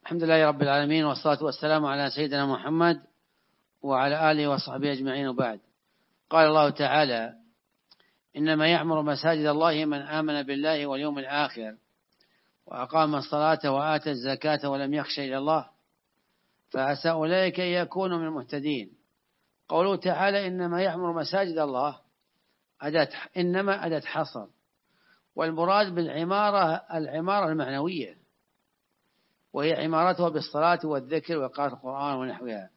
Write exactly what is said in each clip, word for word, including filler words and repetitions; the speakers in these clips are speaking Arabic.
الحمد لله رب العالمين، والصلاة والسلام على سيدنا محمد وعلى آله وصحبه أجمعين، وبعد. قال الله تعالى: إنما يعمر مساجد الله من آمن بالله واليوم الآخر وأقام الصلاة وآتى الزكاة ولم يخش إلى الله فعسى أولئك أن يكونوا من المهتدين. قوله تعالى إنما يعمر مساجد الله، أداة إنما أداة حصر، والمراد بالعمارة العمارة المعنوية، وهي عمارتها بالصلاة والذكر وقراءة القرآن ونحوها.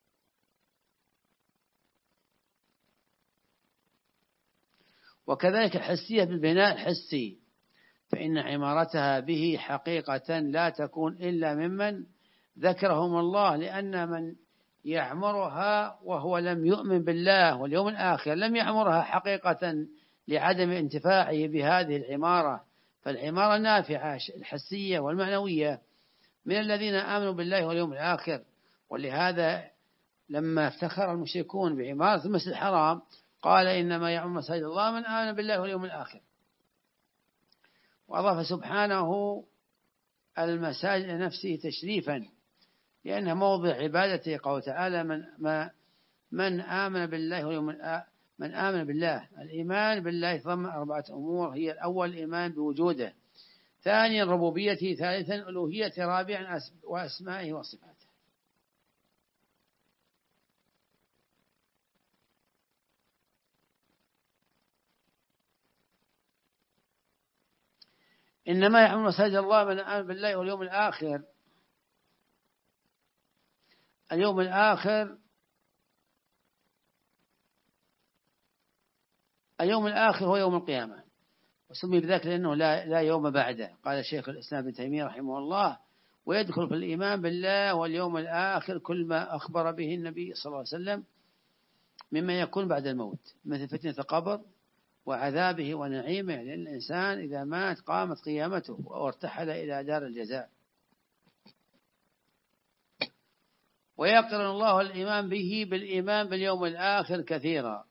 وكذلك الحسية بالبناء الحسي، فإن عمارتها به حقيقة لا تكون إلا ممن ذكرهم الله، لأن من يعمرها وهو لم يؤمن بالله واليوم الآخر لم يعمرها حقيقة لعدم انتفاعه بهذه العمارة. فالعمارة النافعة الحسية والمعنوية من الذين آمنوا بالله واليوم الآخر. ولهذا لما افتخر المشركون بعمارة المسجد الحرام قال إنما يعمر مساجد الله من آمن بالله واليوم الآخر، وأضاف سبحانه المساجد لنفسه تشريفا، لأنها موضع عبادته. قال تعالى: من ما من آمن بالله واليوم الآخر من آمن بالله. الإيمان بالله يتضمن أربعة أمور: هي الأول الإيمان بوجوده، ثانيا ربوبيته، ثالثا ألوهيته، رابعا وأسمائه وصفاته. إنما يعمر مساجد الله من آمن بالله واليوم الآخر. اليوم الآخر اليوم الآخر هو يوم القيامة، وسمي بذلك لأنه لا, لا يوم بعده. قال شيخ الإسلام ابن تيمية رحمه الله: ويدخل في الإيمان بالله واليوم الآخر كل ما أخبر به النبي صلى الله عليه وسلم مما يكون بعد الموت، مثل فتنة القبر وعذابه ونعيمه، لأن الإنسان إذا مات قامت قيامته وارتحل إلى دار الجزاء. ويقرن الله الإيمان به بالإيمان باليوم الآخر كثيرا،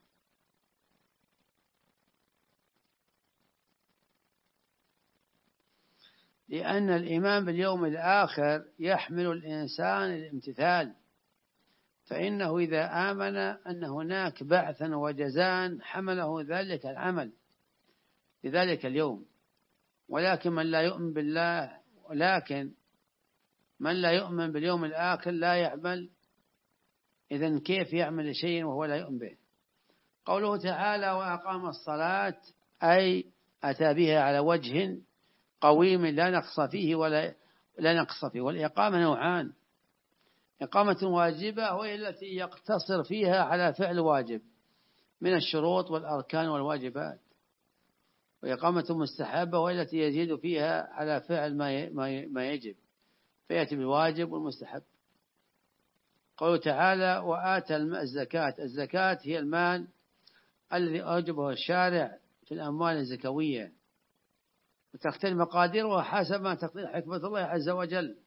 لأن الإيمان باليوم الآخر يحمل الإنسان الامتثال، فإنه إذا آمن أن هناك بعثا وجزاء حمله ذلك العمل لذلك اليوم. ولكن من لا يؤمن بالله ولكن من لا يؤمن باليوم الآخر لا يعمل. إذن كيف يعمل شيء وهو لا يؤمن به؟ قوله تعالى: وأقام الصلاة، أي أتى بها على وجه قويم لا نقص فيه ولا لا نقص فيه. والإقامة نوعان: إقامة واجبة وهي التي يقتصر فيها على فعل واجب من الشروط والأركان والواجبات، وإقامة مستحبة وهي التي يزيد فيها على فعل ما يجب فيأتي بالواجب والمستحب. قوله تعالى: وآتى الزكاة. الزكاة هي المال الذي أوجبه الشارع في الأموال الزكوية، وتختلف مقاديرها حسب ما تقتضي حكمة الله عز وجل.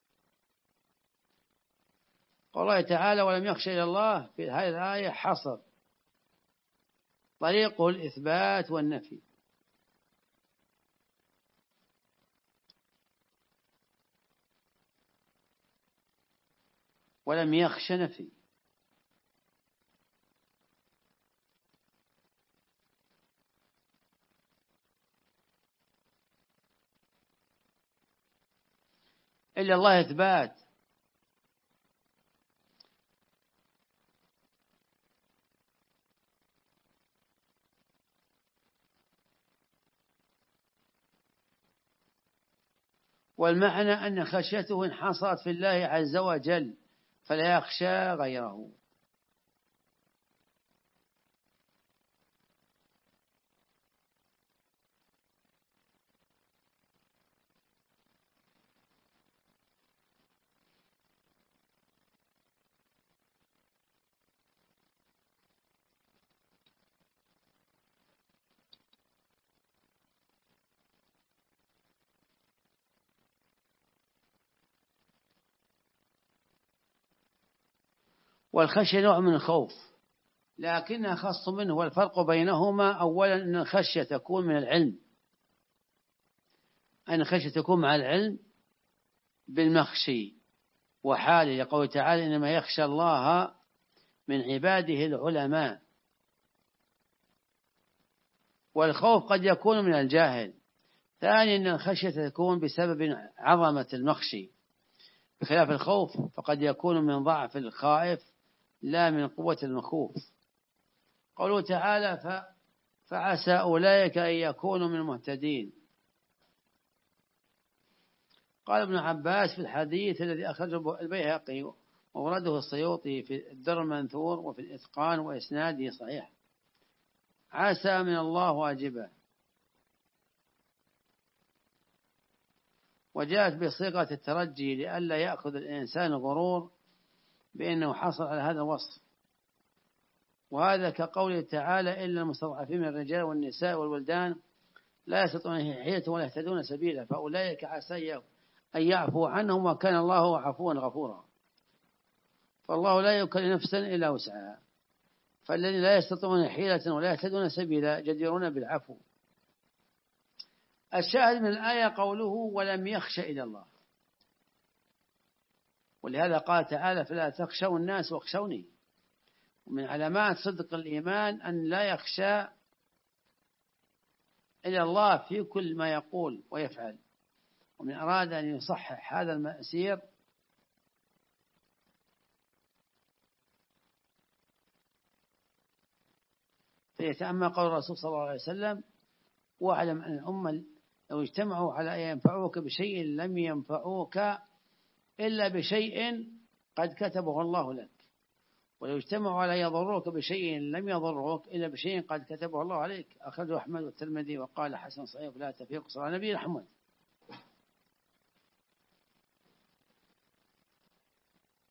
قوله تعالى: ولم يخش إلى الله، في هذه الآية حصر طريقه الإثبات والنفي. ولم يخش نفي. إلا الله إثبات. والمعنى أن خشيته انحصرت في الله عز وجل فلا يخشى غيره. والخشية نوع من الخوف لكنها خاصة منه. والفرق بينهما: أولا أن الخشية تكون من العلم، أن الخشية تكون مع العلم، بالمخشي وحاله، لقوله تعالى إنما يخشى الله من عباده العلماء. والخوف قد يكون من الجاهل. ثانيا أن الخشية تكون بسبب عظمة المخشي، بخلاف الخوف فقد يكون من ضعف الخائف لا من قوة المخوف. قوله تعالى فعسى أولئك أن يكونوا من المهتدين. قال ابن عباس في الحديث الذي أخرجه البيهقي وورده السيوطي في الدر المنثور وفي الإتقان وإسناده صحيح: عسى من الله واجبة، وجاءت بصيغة الترجي لئلا يأخذ الإنسان غرور بأنه حصل على هذا الوصف. وهذا كقوله تعالى إلا المستضعفين من الرجال والنساء والولدان لا يستطيعون حيلة ولا يهتدون سبيلا فأولئك عسى أن يعفو عنهم وكان الله عفوا غفورا. فالله لا يكلف نفسا إلا وسعها، فالذين لا يستطيعون حيلة ولا يهتدون سبيلا جديرون بالعفو. الشاهد من الآية قوله ولم يخش إلى الله، ولهذا قال تعالى فلا تخشوا الناس واخشوني. ومن علامات صدق الإيمان أن لا يخشى إلى الله في كل ما يقول ويفعل. ومن أراد أن يصحح هذا المأسير فيتأمل قول الرسول صلى الله عليه وسلم: واعلم أن الأمة لو اجتمعوا على أن ينفعوك بشيء لم ينفعوك إلا بشيء قد كتبه الله لك، ولو اجتمعوا على يضروك بشيء لم يضروك إلا بشيء قد كتبه الله عليك. أخرجه أحمد والترمذي وقال حسن صحيح لا تفيق صلى على النبي محمد.